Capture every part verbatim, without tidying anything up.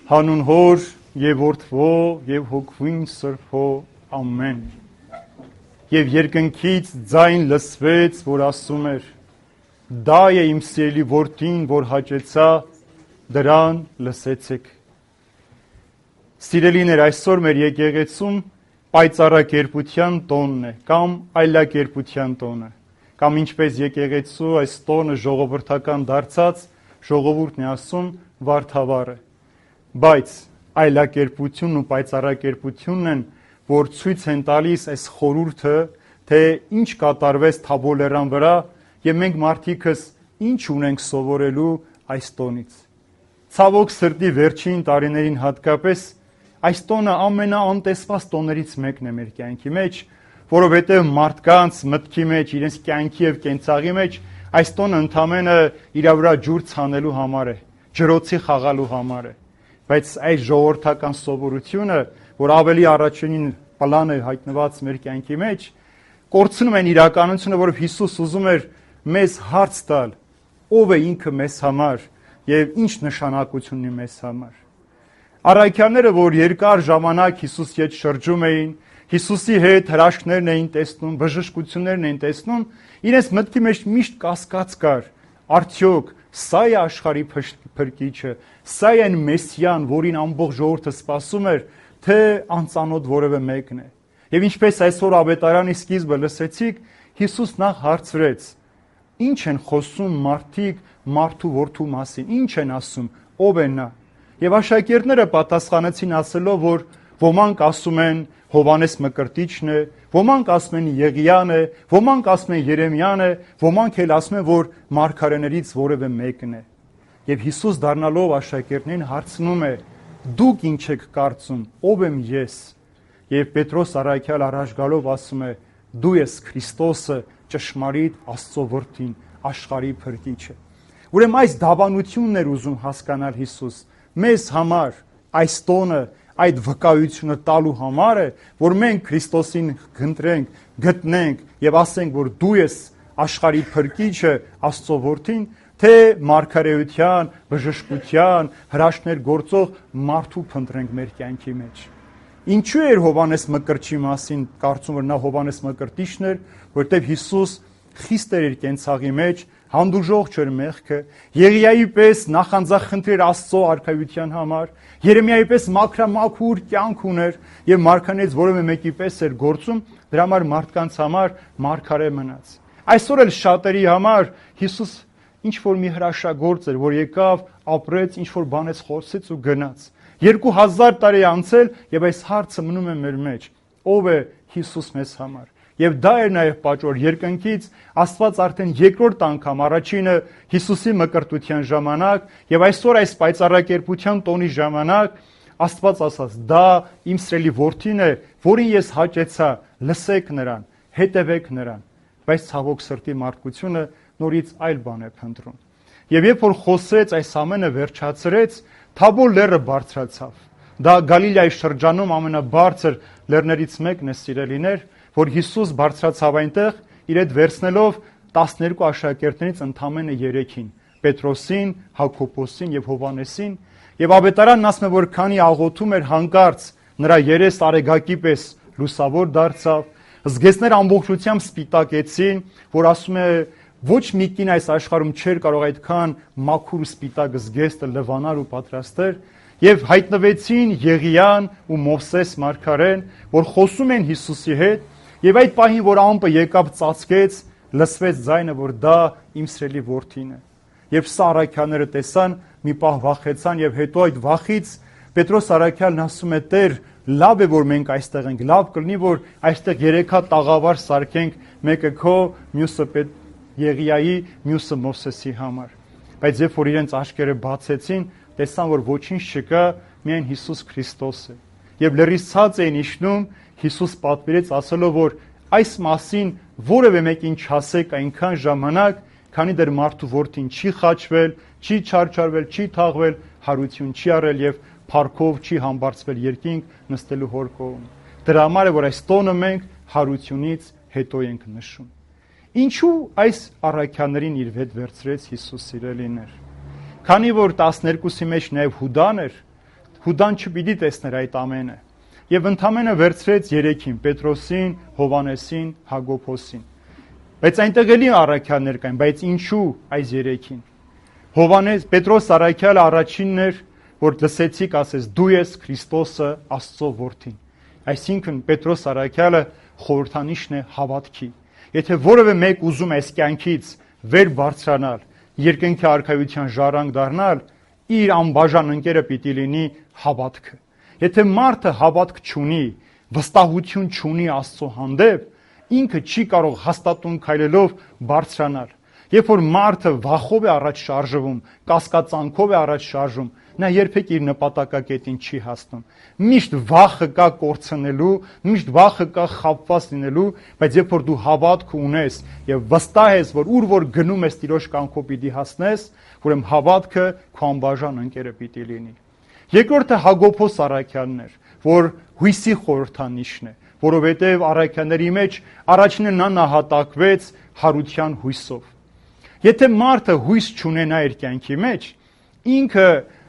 Հանուն Հոր եւ Որդվո եւ Հոգվին Սրբո ամեն։ Եվ երկնքից ձայն լսվեց, որ ասում էր. դա է իմ սիրելի որդին, որ հաճեցա, դրան լսեցեք։ Սիրելիներ, այսօր մեր եկեղեցում պայծառակերպության տոնն է կամ այլակերպության տոնը, կամ ինչպես եկեղեցու այս տոնը ժողովրդական դարձած, ժողովուրդն է ասում վարդավառը։ Բայց այլակերպությունն ու պայծառակերպությունն են, որ ցույց են տալիս այս խորհուրդը, թե ինչ կատարվեց Թաբոր լեռան վրա եւ մենք մարդիկս ինչ ունենք սովորելու այս տոնից։ Ցավոք սրտի վերջին տարիներին հատկապես այս տոնը ամենաանտեսված տոներից մեկն է մեր կյանքի մեջ, որովհետեւ մարդկանց մտքի մեջ, իրենց կյանքի եւ կենցաղի մեջ այս տոնը ընդամենը իր վրա ջուր ցանելու համար է, ջրոցի խաղալու համար է։ Բայց այս ժողովրդական սովորությունը, որ ավելի առաջին պլան է հայտնված մեր կյանքի մեջ, կորցնում են իրականությունը, որով Հիսուս ուզում էր մեզ հարց տալ, ով է ինքը մեզ համար եւ ինչ նշանակություն ունի մեզ համար։ Առաքյալները, որ երկար ժամանակ Հիսուսի հետ շրջում էին, Հիսուսի հետ հրաշքներն էին տեսնում, բժշկություններն էին տեսնում, իրենց մտքի մեջ միշտ կասկած կար. արդյոք սա է աշխարհի փրկիչը, սա է այն Մեսիան, որին ամբողջ ժողովուրդը սպասում էր, թե անծանոթ որևէ մեկն է։ Եվ ինչպես այսօր ավետարանի սկիզբը լսեցիք, Հիսուս նախ հարցրեց. ինչ են խոսում մարդիկ մարդու որդու մասին, ինչ են ասում, ով է նա։ Եվ աշակերտները պատասխանեցին ասելով, որ ոմանք ասում են Հովանես Մկրտիչն է, ոմանք ասում են Եղիան է, ոմանք ասում են Երեմիան է, ոմանք էլ ասում են, որ մարգարեներից որևէ մեկն է։ Եվ Հիսուս դառնալով աշակերտներին հարցնում է. դուք ինչ եք կարծում, ով եմ ես։ Եվ Պետրոս առաքյալ առաջ գալով ասում է. դու ես Քրիստոսը, ճշմարիտ Աստծո որդին, աշխարհի փրկիչը։ Ուրեմն այս դավանությունն էր ուզում հասկանալ Հիսուս մեզ համար, այս տոնը, այդ վկայությունը տալու համար է, որ մենք Քրիստոսին գտնենք, գտնենք եւ ասենք, որ դու ես աշխարհի փրկիչը, Աստծո որդին, թե մարգարեության, բժշկության, հրաշքներ գործող մարդու փնտրենք մեր կյանքի մեջ։ Ինչու էր Հովանես Մկրտչի մասին կարծում, որ նա Հովանես Մկրտիչն էր, որտեղ Հիսուս խիստ էր իր կենցաղի մեջ, հանդուրժող չէր մեղքը, Եղիայի պես նախանձախնդիր Աստծո արքայության համար, Երեմիայի պես մաքրամաքուր կյանք ուներ եւ մարգարեներից որևէ մեկի պես էր գործում, դրա համար մարդկանց համար մարգարե մնաց։ Այսօր էլ շատերի համար Հիսուս ինչ որ մի հրաշագործ էր, որ եկավ, ապրեց, ինչ որ բանեց, խոսեց ու գնաց։ երկու հազար տարի անցել եւ այս հարցը մնում է մեր մեջ. ով է Հիսուս մեզ համար։ Եվ դա էր նաև պատճառ երկնքից Աստված արդեն երկրորդ անգամ, առաջինը Հիսուսի մկրտության ժամանակ եւ այսօր այս պայծառակերպության տոնի ժամանակ Աստված ասաց. դա իմ սիրելի որդին է, որին ես հաճեցա, լսեք նրան, հետևեք նրան։ Բայց ցավոք սրտի մարդկությունը նորից այլ բան է փնտրում։ Եվ երբ որ խոսեց, այս ամենը վերջացրեց, Թաբոր լեռը բարձրացավ։ Դա Գալիլեայի շրջանում ամենաբարձր լեռներից մեկն է, սիրելիներ, որ Հիսուս բարձրացավ այնտեղ, իր հետ վերցնելով տասներկու աշակերտներից ընդամենը երեքին՝ Պետրոսին, Հակոբոսին եւ Հովանեսին, եւ ավետարանն ասում է, որ քանի աղոթում էր, հանկարծ նրա երես արեգակի պես լուսավոր դարձավ, զգեստներ ամբողջությամբ սպիտակեցին, որ ասում է, ոչ մի կին այս աշխարհում չէր կարող այդքան մաքուր ու սպիտակ զգեստը լվանալ ու պատրաստել, եւ հայտնվեցին Եղիան ու Մովսես մարգարեն, որ խոսում են Հիսուսի հետ, եւ այդ պահին, որ ամպը եկավ ծածկեց, լսվեց ձայնը, որ դա իմ սիրելի որդին է։ Եվ սա առաքյալները տեսան, մի պահ վախեցան եւ հետո այդ վախից Պետրոս առաքյալն ասում է. Տեր, լավ է որ մենք այստեղ ենք, լավ կլինի որ այստեղ երեքա տաղավար սարքենք, մեկը քո, մյուսը Պետ Եղիայի, մյուսը Մովսեսի համար։ Բայց երբ որ իրենց աչքերը բացեցին, տեսան, որ ոչինչ չկա, միայն Հիսուս Քրիստոս է։ Եվ լրիվ ցած էին իջնում, Հիսուս պատվիրեց ասելով, որ այս մասին որևէ մեկին չասեք այնքան ժամանակ, քանի դեռ մարդու որդին չի խաչվել, չի չարչարվել, չի թաղվել, հարություն չի արել եւ փառքով չի համբարձվել երկինք նստելու հոր կողմ։ Դրա համար է, որ այս տոնը մենք հարությունից հետո ենք նշում։ Ինչու այս առաքյալներին իր հետ վերցրեց Հիսուս, սիրելիներ։ Քանի որ տասներկուսի մեջ նաև Հուդան էր, Հուդան չպիտի տեսներ այդ ամենը։ Եվ ընդամենը վերցրեց երեքին՝ Պետրոսին, Հովանեսին, Հակոբոսին։ Բայց այնտեղ էլի առաքյալներ կային, բայց ինչու այս երեքին։ Հովանես, Պետրոս առաքյալը առաջինն էր, որ լսեցիք ասես դու ես Քրիստոսը, Աստծո որդին։ Այսինքն Պետրոս առաքյալը խորհրդանիշն է հավատքի։ Եթե որևէ մեկ ուզում է այս կյանքից վեր բարձրանալ, երկնքի արքայության ժառանգ դառնալ, իր անբաժան ընկերը պիտի լինի հավատքը։ Եթե մարդը հավատք չունի, վստահություն չունի Աստծո հանդեպ, ինքը չի կարող հաստատուն քայլելով բարձրանալ։ Երբ որ մարդը վախով է առաջ շարժվում, կասկածանքով է առաջ շարժվում, նա երբեք իր նպատակակետին չի հասնում։ Միշտ վախը կա կորցնելու, միշտ վախը կա խաբված լինելու, բայց երբ որ դու հավատք ունես եւ վստահ ես, որ ուր որ գնում ես Տիրոջ կամքով պիտի հասնես, ուրեմն հավատքը քո անբաժան ընկերը պիտի լինի։ Երկրորդը Հակոբոս առաքյալն էր, որ հույսի խորհրդանիշն է, որովհետև առաքյալների մեջ առաջինը նա նահատակվեց հարության հույսով։ Եթե մարդը հույս չունենա իր կյանքի մեջ, ինքը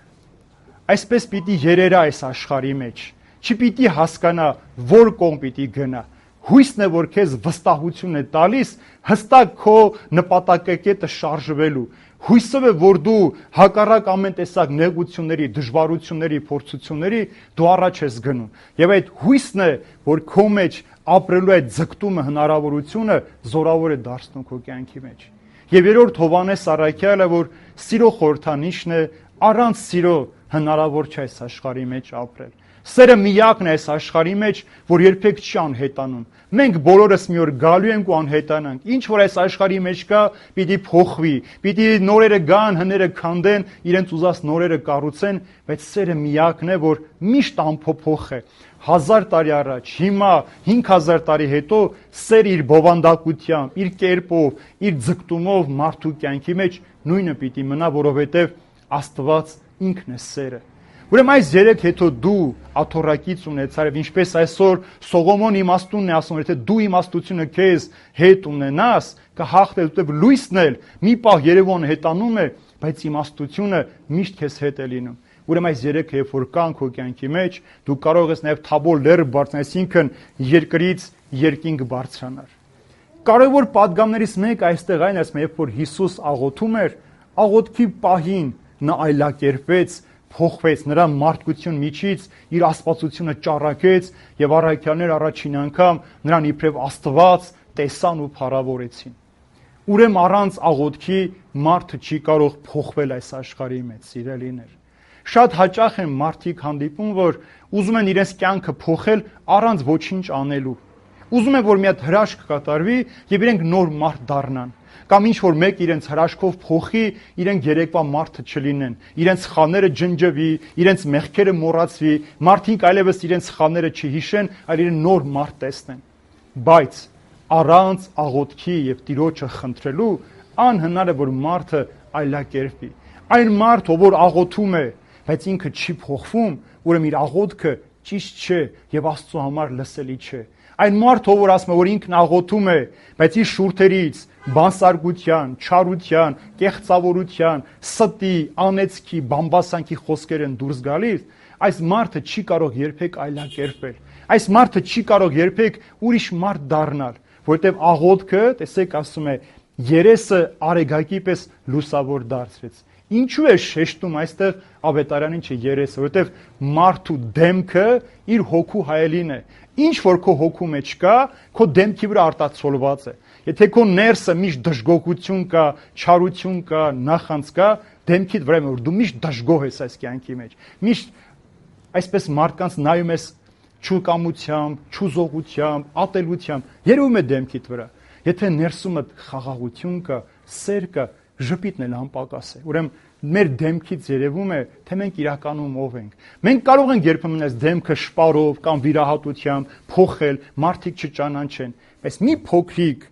այսպես պիտի երերա այս աշխարհի մեջ, չպիտի հասկանա որ կողմ պիտի գնա։ Հույսն է, որ քեզ վստահություն է տալիս հստակ քո նպատակակետը շարժվելու։ Հույսով է, որ դու հակառակ ամեն տեսակ նեղությունների, դժվարությունների, փորձությունների դու առաջ ես գնում։ Եվ այդ հույսն է, որ քո մեջ ապրելու այդ ձգտումը, հնարավորությունը զորավոր է դարձնում քո կյանքի մեջ։ Եվ երրորդ Հովանես առաքյալը, որ սիրո խորհրդանիշն է, առանց սիրո հնարավոր չէ այս աշխարհի մեջ ապրել։ Սերը միակն է այս աշխարհի մեջ, որ երբեք չի անհետանում։ Մենք բոլորս մի օր գալու ենք ու անհետանանք։ Ինչ որ այս աշխարհի մեջ կա, պիտի փոխվի, պիտի նորերը գան, հները քանդեն, իրենց ուզած նորերը կառուցեն, բայց սերը միակն է, որ միշտ անփոփոխ է։ Հազար տարի առաջ, հիմա հինգ հազար տարի հետո սեր իր բովանդակությամբ, իր կերպով, իր ձգտումով մարդու կյանքի մեջ նույնը պիտի մնա, որովհետև Աստված ինքն է սերը։ Ուրեմն այս երեք հետո դու աթոռակից ունեցար եւ ինչպես այսօր Սողոմոն իմաստունն է ասում, եթե դու իմաստությունը քեզ հետ ունենաս, կհաղթես, որտեղ լույսն էլ մի պահ Երևան հետանում է, բայց իմաստությունը միշտ քեզ հետ է լինում։ Ուրեմն այս երեքը երբ որ կան քո կյանքի մեջ, դու կարող ես նաեւ Թաբոր լեռը բարձրանալ, այսինքն երկրից երկինք բարձրանալ։ Կարևոր падգամներից մեկը այստեղ այն է, երբ որ Հիսուս աղոթում էր, աղոթքի պահին նա այլակերպվեց, փոխվեց, նրա մարդկություն միջից իր աստվածությունը ճառագեց եւ առաքյալներ առաջին անգամ նրան իբրև Աստված տեսան ու փառավորեցին։ Ուրեմն առանց աղոթքի մարդը չի կարող փոխվել այս աշխարհի մեջ, սիրելիներ։ Շատ հաճախ են մարդիկ հանդիպում, որ ուզում են իրենց կյանքը փոխել առանց ոչինչ անելու։ Ուզում են, որ մի հատ հրաշք կատարվի եւ իրենք նոր մարդ դառնան։ Կամ ինչ որ մեկ իրենց հրաշքով փոխի, իրենք երեկվա մարդը չլինեն, իրենց խաները ջնջվի, իրենց մեղքերը մոռացվի, մարդիկ այլևս իրենց խաները չհիշեն, այլ իրեն նոր մարդ տեսնեն։ Բայց առանց աղոթքի եւ Տիրոջը խնդրելու անհնար է, որ մարդը այլակերպի։ Այն մարդը, որ աղոթում է, բայց ինքը չի փոխվում, ուրեմն իր աղոթքը ճիշտ չէ եւ Աստծո համար լսելի չէ։ Այն մարդը, որ ասում է, որ ինքն աղոթում է, բայց իր շուրթերից բանսարգության, չարության, կեղծավորության, ստի, անեծքի, բամբասանքի խոսքեր են դուրս գալիս, այս մարդը չի կարող երբեք այլակերպել։ Այս մարդը չի կարող երբեք ուրիշ մարդ դառնալ, որովհետև աղոթքը, տեսեք, ասում է, երեսը արեգակի պես լուսավոր դարձրեց։ Ինչու է շեշտում այստեղ Ավետարանին չէ երեսը, որովհետև մարդու դեմքը իր հոգու հայելին է։ Ինչ որ քո հոգու մեջ կա, քո դեմքի վրա արտացոլված է։ Եթե քո ներսը միշտ դժգոհություն կա, չարություն կա, նախանց կա, դեմքիդ վրա որ դու միշտ դժգոհ ես այս կյանքի մեջ։ Միշտ այսպես մարդկանց նայում ես չուկամությամբ, չուզողությամբ, ատելությամբ, երևում է դեմքիդ վրա։ Եթե ներսումդ խաղաղություն կա, սեր կա, ժպիտն էլ անպակաս է։ Ուրեմն մեր դեմքից երևում է, թե մենք իրականում ով ենք։ Մենք կարող ենք երբեմն այս դեմքը շպարով կամ վիրահատությամբ փոխել, մարդիկ չճանաչեն, բայց մի փոքրիկ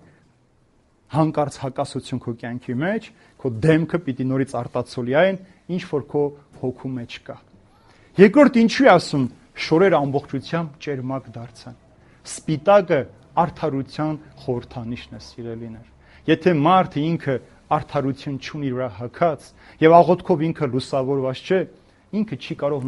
հանկարծ հակասություն քո կյանքի մեջ, քո դեմքը պիտի նորից արտացոլի այն, ինչ որ քո հոգու մեջ կա։ Երկրորդ ինչու է ասում, շորերը ամբողջությամբ ճերմակ դարձան։ Սպիտակը արդարության խորհրդանիշն է, սիրելիներ։ Եթե մարդը ինքը արդարություն չունի իր վրա հագած եւ աղոթքով ինքը լուսավորված չէ, ինքը չի կարող նաեւ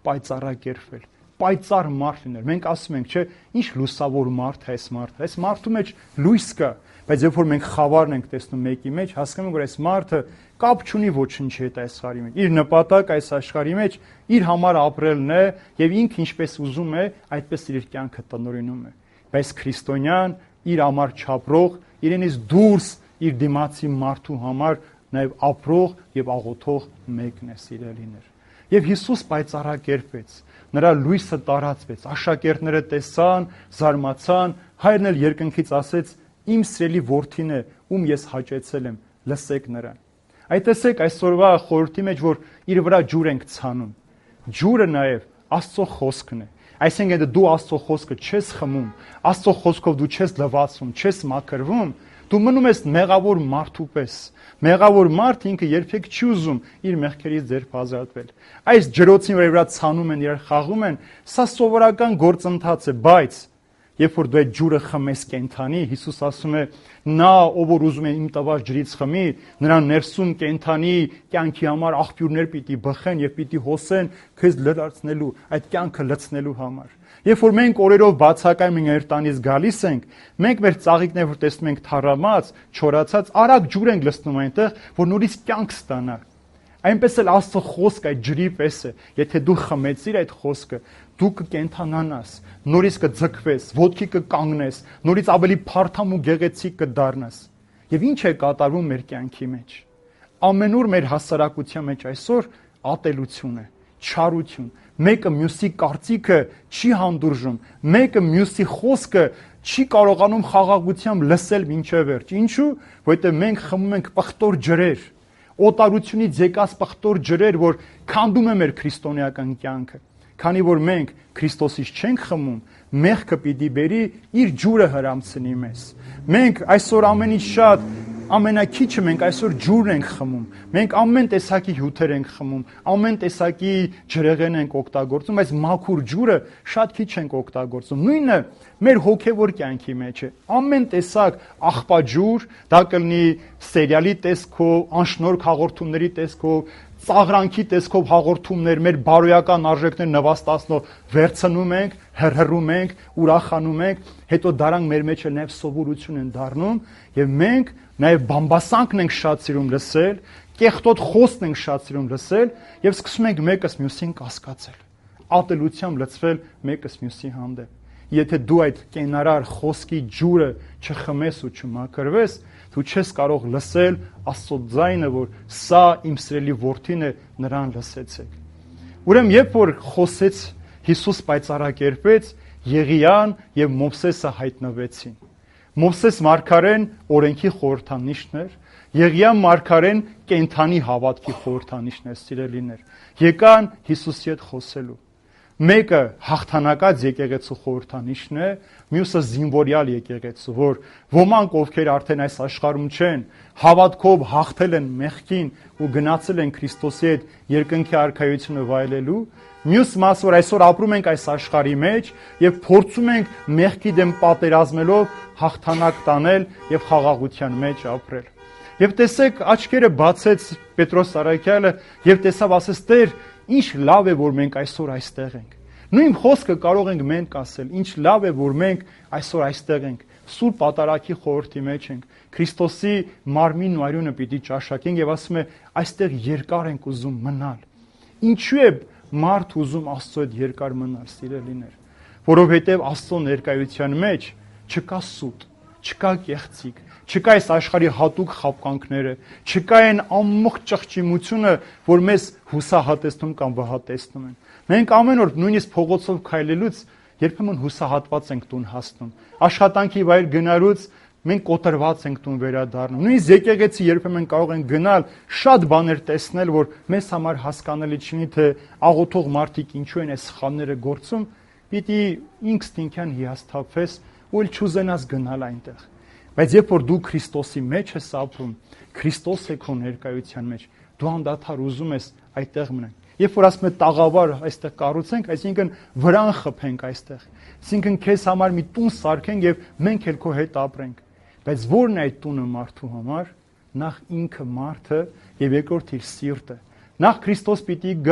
պայծառակերպվել, պայծառ մարդ լինել։ Մենք ասում ենք, չէ, ինչ լուսավոր մարդ է այս մարդը։ Այս մարդու մեջ լույս կա, բայց երբ որ մենք խավարն ենք տեսնում մեկի մեջ, հասկանում ենք, որ այս մարդը կապ չունի ոչինչի հետ այս աշխարհի մեջ։ Իր նպատակը այս աշխարհի մեջ իր համար ապրելն է եւ ինքը ինչպես ուզում է, այդպես իր կյանքը տնօրինում է։ Բայց քրիստոնյան իր համար չապրող, իրենից դուրս իր դիմացի մարդու համար նաեւ ապրող եւ աղոթող մեկն է, սիրելիներ։ Եվ Հիսուս պայծառակերպեց, նրա լույսը տարածվեց, աշակերտները տեսան, զարմացան, հայրն էլ երկնքից ասեց. «Իմ սիրելի որդին է, ում ես հաճեցել եմ, լսեք նրան»։ Այդ տեսեք այսօրվա խորհրդի մեջ, որ իր վրա ջուր ենք ցանում։ Ջուրը նաև Աստծո խոսքն է։ Այսինքն դու Աստծո խոսքը չես խմում, Աստծո խոսքով դու չես լվացվում, չես մաքրվում, դու մնում ես մեղավոր մարդու պես։ Մեղավոր մարդ ինքը երբեք չի ուզում իր մեղքերից ձեռք ազատվել։ Այս ջրոցին վրա ցանում են, իրար խաղում են, սա սովորական գործընթաց է, բայց երբ որ դու այդ ջուրը խմես կենթանի, Հիսուս ասում է, նա ով որ ուզում է իմ տված ջրից խմի, նրան ներսում կենթանի կյանքի համար աղբյուրներ պիտի բխեն եւ պիտի հոսեն քեզ լրացնելու, այդ կյանքը լցնելու համար։ Երբ որ մենք օրերով բացակայում ենք մեր տանից գալիս ենք, մենք մեր ծաղիկները որ տեսնում ենք թառամած, չորացած, արագ ջուր ենք լցնում այնտեղ, որ նորից կյանք ստանա։ Այնպես էլ Աստծո խոսքը այդ ջրի պես է, եթե դու խմեցիր այդ խոսքը, դու կկենթանանաս, նորից կձգվես, ոտքի կկանգնես, նորից ավելի փարթամ ու գեղեցիկ կդառնաս։ Եվ ինչ է կատարվում մեր կյանքի մեջ։ Ամենուր մեր հասարակության մեջ այսօր ատելություն է, չարություն։ Մեկը մյուսի կարծիքը չի հանդուրժում, մեկը մյուսի խոսքը չի կարողանում խաղաղությամբ լսել մինչև վերջ։ Ինչու՞, որովհետև մենք խմում ենք պղտոր ջրեր, օտարությունից եկած պղտոր ջրեր, որ քանդում է մեր քրիստոնեական կյանքը։ Քանի որ մենք Քրիստոսից չենք խմում, մեղքը պիտի բերի իր ջուրը հրամցնի մեզ։ Մենք այսօր ամենից շատ ամենակիչը մենք այսօր ջուրն ենք խմում։ Մենք ամեն տեսակի հյութեր ենք խմում, ամեն տեսակի ջրեղեն ենք օգտագործում, բայց մաքուր ջուրը շատ քիչ ենք օգտագործում։ Նույնը մեր հոգևոր կյանքի մեջ է։ Ամեն տեսակ աղբաջուր, դա կլինի սերիալի տեսքով, անշնորհք հաղորդումների տեսքով, ծաղրանքի տեսքով հաղորդումներ, մեր բարոյական արժեքներ նվաստացնող վերցնում ենք, հրհրում ենք, ուրախանում ենք, հետո դրանք մեր մեջ էլ նաև սովորություն են դառնում, եւ մենք նաև բամբասանքն ենք շատ սիրում լսել, կեղտոտ խոսքն ենք շատ սիրում լսել եւ սկսում ենք մեկս մյուսին կասկածել, ատելությամբ լցվել մեկս մյուսի հանդեպ։ Եթե դու այդ կենարար խոսքի ջուրը չխմես ու չմաքրվես, դու չես կարող լսել Աստծո ձայնը, որ սա իմ սիրելի որդին է, նրան լսեցեք։ Ուրեմն երբ որ խոսեց Հիսուս պայծառակերպեց, Եղիան եւ Մովսեսը հայտնվեցին։ Մովսես մարգարեն օրենքի խորհրդանիշն էր, Եղիան մարգարեն կենթանի հավատքի խորհրդանիշն էր, սիրելիներ։ Եկան Հիսուսի հետ խոսելու։ Մեկը հաղթանակած եկեղեցու խորհրդանիշն է, մյուսը զինվորյալ եկեղեցու, որ ոմանք ովքեր արդեն այս աշխարհում չեն, հավատքով հաղթել են մեղքին ու գնացել են Քրիստոսի հետ երկնքի արքայությունը վայելելու, մյուս մասը, որ այսօր ապրում ենք այս աշխարհի մեջ եւ փորձում ենք մեղքի դեմ պատերազմելով հաղթանակ տանել եւ խաղաղության մեջ ապրել։ Եվ տեսեք, աչքերը բացեց Պետրոս Սարաքյալը եւ տեսավ, ասես Տեր, ինչ լավ է, որ մենք այսօր այստեղ ենք։ Նույն խոսքը կարող ենք մենք ասել, ինչ լավ է, որ մենք այսօր այստեղ ենք։ Սուրբ Պատարագի խորհրդի մեջ ենք։ Քրիստոսի մարմինն ու արյունը պիտի ճաշակենք եւ ասում է, այստեղ երկար ենք ուզում մնալ։ Ինչու է մարդ ուզում Աստծո հետ երկար մնալ, սիրելիներ, որովհետև Աստծո ներկայության մեջ չկա սուտ, չկա կեղծիք, չկա այս աշխարհի հատուկ խապկանքները, չկա այն ամբողջ ճղճիմությունը, որ մեզ հուսահատեցնում կամ վհատեցնում են։ Մենք ամեն օր նույնիսկ փողոցով քայլելուց երբեմն հուսահատված ենք տուն հասնում։ Աշխատանքի վայր գնալուց մենք կոտրված ենք տուն վերադառնում։ Նույնիսկ եկեղեցի երբեմն կարող ենք գնալ, շատ բաներ տեսնել, որ մեզ համար հասկանալի չլինի, թե աղոթող մարդիկ ինչու են այս սխալները գործում, պիտի ինքստինքյան հիասթափվես ու չուզենաս գնալ այնտեղ։ Բայց երբ որ դու Քրիստոսի մեջ ես ապրում, Քրիստոս է քո ներկայության մեջ, դու անդադար ուզում ես այդտեղ մնալ։ Երբ որ ասում է տաղավար այստեղ կառուցենք, այսինքն վրան խփենք այստեղ։ Այսինքն քեզ համար մի տուն սարքենք եւ մենք էլ քո հետ ապրենք։ Բայց ո՞րն է այդ տունը մարդու համար։ Նախ ինքը մարդը եւ երկրորդ իր սիրտը։ Նախ Քրիստոս պիտի գա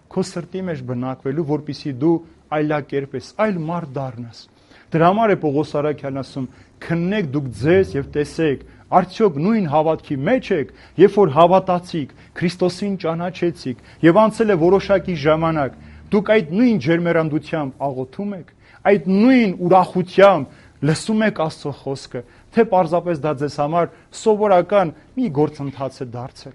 քո սրտի մեջ բնակվելու, որպեսզի դու այլակերպ ես, այլ մարդ դառնաս։ Դրա համար է Պողոս Արաքյալն ասում. քննեք դուք ձեզ եւ տեսեք, արդյոք նույն հավատքի մեջ եք, երբ որ հավատացիք, Քրիստոսին ճանաչեցիք եւ անցել է որոշակի ժամանակ, դուք այդ նույն ջերմեռանդությամբ աղոթում եք, այդ նույն ուրախությամբ լսում եք Աստծո խոսքը, թե պարզապես դա ձեզ համար սովորական մի գործընթաց է դարձել։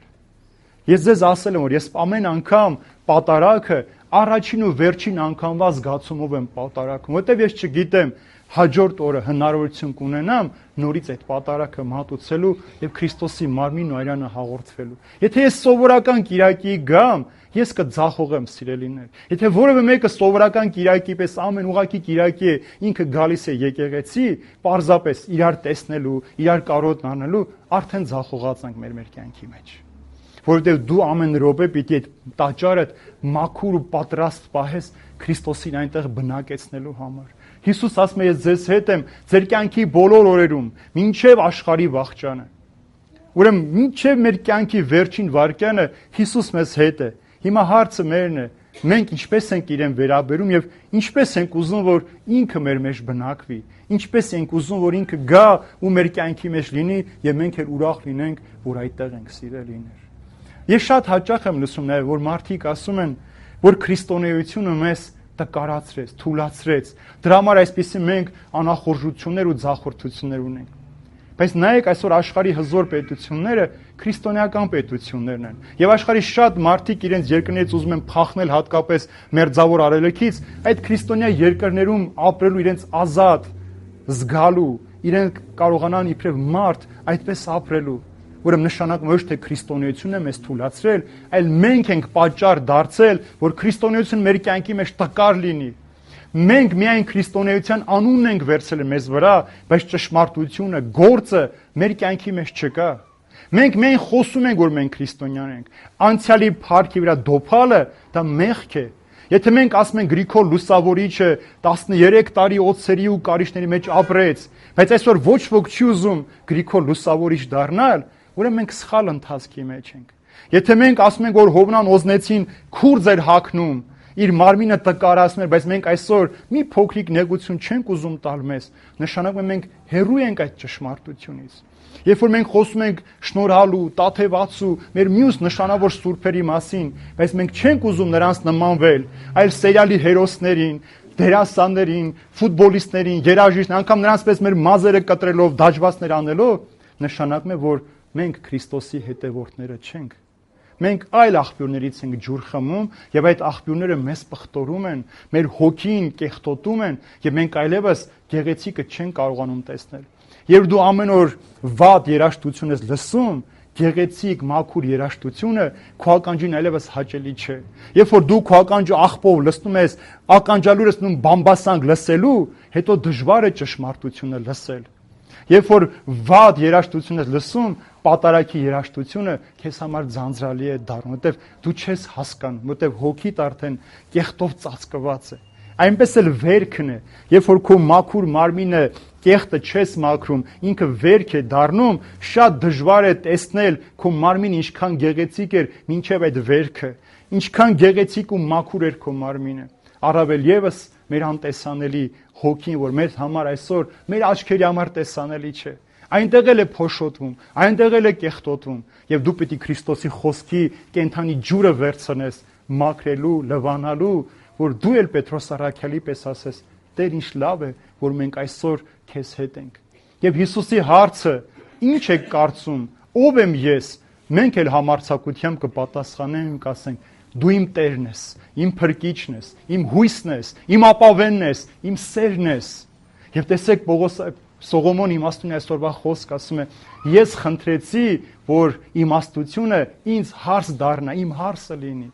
Ես ձեզ ասել եմ, որ ես ամեն անգամ պատարագը առաջին ու վերջին անգամվա զգացումով եմ պատարագում, որտեղ ես չգիտեմ հաջորդ օրը հնարավորություն կունենամ նորից այդ պատարագը մատուցելու եւ Քրիստոսի մարմինն ու արյանը հաղորդվելու։ Եթե ես սովորական կիրակի գամ, ես կձախողեմ, սիրելիներ։ Եթե որևէ մեկը սովորական կիրակի պես ամեն ուղակի կիրակի է, ինքը գալիս է եկեղեցի, պարզապես իրար տեսնելու, իրար կարոտն անելու, արդեն ձախողած ենք մեր մեր կյանքի մեջ։ Որովհետև դու ամեն րոպե պիտի այդ տաճարը մաքուր ու պատրաստ պահես Քրիստոսին այնտեղ բնակեցնելու համար։ Հիսուս ասում է, ես ձեզ հետ եմ ձեր կյանքի բոլոր օրերում, մինչև աշխարհի վախճանը։ Ուրեմն մինչև մեր կյանքի վերջին վայրկյանը Հիսուս մեզ հետ է։ Հիմա հարցը մերն է, մենք ինչպես ենք իրեն վերաբերում եւ ինչպես ենք ուզում, որ ինքը մեր մեջ բնակվի, ինչպես ենք ուզում, որ ինքը գա ու մեր կյանքի մեջ լինի եւ մենք էլ ուրախ լինենք, որ այդտեղ ենք, սիրելիներ։ Ես շատ հաճախ եմ լսում նաև, որ մարդիկ ասում են, որ քրիստոնեությունը մեզ տկարացրեց, թուլացրեց։ Դրա համար այսպեսի մենք անախորժություններ ու ձախորդություններ ունենք։ Բայց նայեք այսօր աշխարհի հզոր պետությունները քրիստոնեական պետություններն են։ Եվ աշխարհի շատ մարդիկ իրենց երկրներից ուզում են փախնել հատկապես մերձավոր արևելքից, այդ քրիստոնյա երկրներում ապրելու, իրենց ազատ զգալու, իրենք կարողանան իբրև մարդ այդպես ապրելու։ Ուրեմն նշանակում ոչ թե քրիստոնեությունը մեզ թուլացրել, այլ մենք ենք պատճառ դարձել, որ քրիստոնեությունը մեր կյանքի մեջ տկար լինի։ Մենք միայն քրիստոնեության անունն ենք վերցել մեզ վրա, բայց ճշմարտությունը, գործը մեր կյանքի մեջ չկա։ Մենք միայն խոսում ենք, որ մենք քրիստոնյան ենք։ Անցյալի փառքի վրա դոփալը դա մեղք է։ Եթե մենք ասում ենք Գրիգոր Լուսավորիչը տասներեք տարի օծերի ու կարիճների մեջ ապրեց, բայց այսօր ոչ ոք չի ուզում Գրիգոր Լուսավորիչ դառնալ, ուրեմն մենք սխալ ընթացքի մեջ ենք։ Եթե մենք ասում ենք, որ Հովնան Օզնեցին քուրձ էր հագնում, իր մարմինը տկարացնում էր, բայց մենք այսօր մի փոքրիկ նեղություն չենք ուզում տալ մեզ, նշանակում է մենք հեռու ենք այդ ճշմարտությունից։ Երբ որ մենք խոսում ենք շնորհալու, տաթևացու, մեր մյուս նշանավոր սուրբերի մասին, բայց մենք չենք ուզում նրանց նմանվել, այլ սերիալի հերոսներին, դերասաններին, ֆուտբոլիստներին, երաժիշտներին, անգամ նրանց պես մեր մազերը կտրելով, դաջվածներ անելով, նշանակում է, որ մենք Քրիստոսի հետևորդները չենք։ Մենք այլ աղբյուրներից ենք ջուր խմում եւ այդ աղբյուրները մեզ պղտորում են, մեր հոգին կեղտոտում են եւ մենք այլևս գեղեցիկը չենք կարողանում տեսնել։ Երբ դու ամեն օր վատ երաժշտություն ես լսում, գեղեցիկ մաքուր երաժշտությունը քո ականջին այլևս հաճելի չէ։ Երբ որ դու քո ականջը աղբով լսնում ես, ականջալուրը ստնում բամբասանք լսելու, հետո դժվար է ճշմարտությունը լսել։ Երբ որ վատ երաժշտություն ես լսում, պատարագի երաժշտությունը քեզ համար ձանձրալի է դառնում, որտեվ դու չես հասկանում, որտեվ հոգիդ արդեն կեղտով ծածկված է։ Այնպես էլ վերքն է, երբ որ քո մաքուր մարմինը կեղտը չես մաքրում, ինքը վերք է դառնում, շատ դժվար է տեսնել քո մարմինը ինչքան գեղեցիկ էր մինչև այդ վերքը, ինչքան գեղեցիկ ու մաքուր էր քո մարմինը։ Առավել եւս մեր անտեսանելի հոգին, որ մեր համար այսօր մեր աչքերի համար տեսանելի չէ։ Այնտեղ էլ է փոշոտվում, այնտեղ էլ է կեղտոտվում, եւ դու պիտի Քրիստոսի խոսքի կենթանի ջուրը վերցնես, մաքրելու, լվանալու, որ դու էլ Պետրոս Առաքյալի պես ասես. Տեր, ինչ լավ է, որ մենք այսօր քեզ հետ ենք։ Եվ Հիսուսի հարցը, ինչ եք կարծում, ով եմ ես, մենք էլ համարձակությամբ կպատասխանենք, կասենք. Դու իմ Տերն ես, իմ Փրկիչն ես, իմ հույսն ես, իմ ապավենն ես, իմ սերն ես։ Եվ տեսեք Պողոս Սողոմոն իմաստունի այսօրվա խոսք ասում է. ես խնդրեցի, որ իմաստությունը ինձ հարց դառնա, իմ հարցը լինի։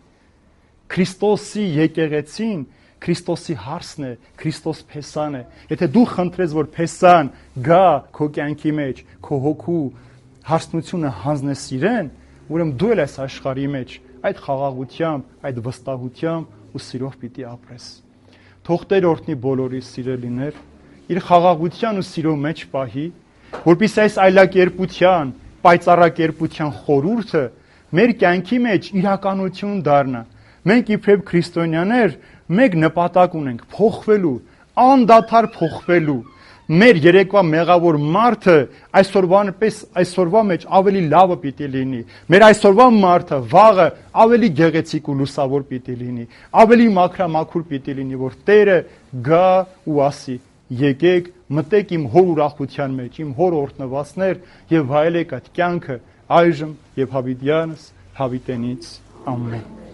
Քրիստոսի եկեղեցին Քրիստոսի հարցն է, Քրիստոս փեսան է։ Եթե դու խնդրես, որ փեսան գա քո կյանքի մեջ, քո հոգու հարցնությունը հանձնես իրեն, ուրեմն դու էլ այս աշխարհի մեջ այդ խաղաղությամբ, այդ վստահությամբ ու սիրով պիտի ապրես։ Թող Տեր օրհնի բոլորի սիրելիներ, իր խաղաղության ու սիրո մեջ պահի, որպեսզի այս այլակերպության, պայծառակերպության խորհուրդը մեր կյանքի մեջ իրականություն դառնա։ Մենք իբրև քրիստոնյաներ մեկ նպատակ ունենք՝ փոխվելու, անդադար փոխվելու։ Մեր երեկվա մեղավոր մարդը այսօրվան պես այսօրվա մեջ ավելի լավը պիտի լինի։ Մեր այսօրվա մարդը վաղը ավելի գեղեցիկ ու լուսավոր պիտի լինի, ավելի մաքրամաքուր պիտի լինի, որ Տերը գա ու ասի. եկեք, մտեք իմ հոր ուրախության մեջ, իմ հոր օրհնվածներ եւ վայելեք այդ կյանքը այժմ եւ հավիտյանս հավիտենից ամեն։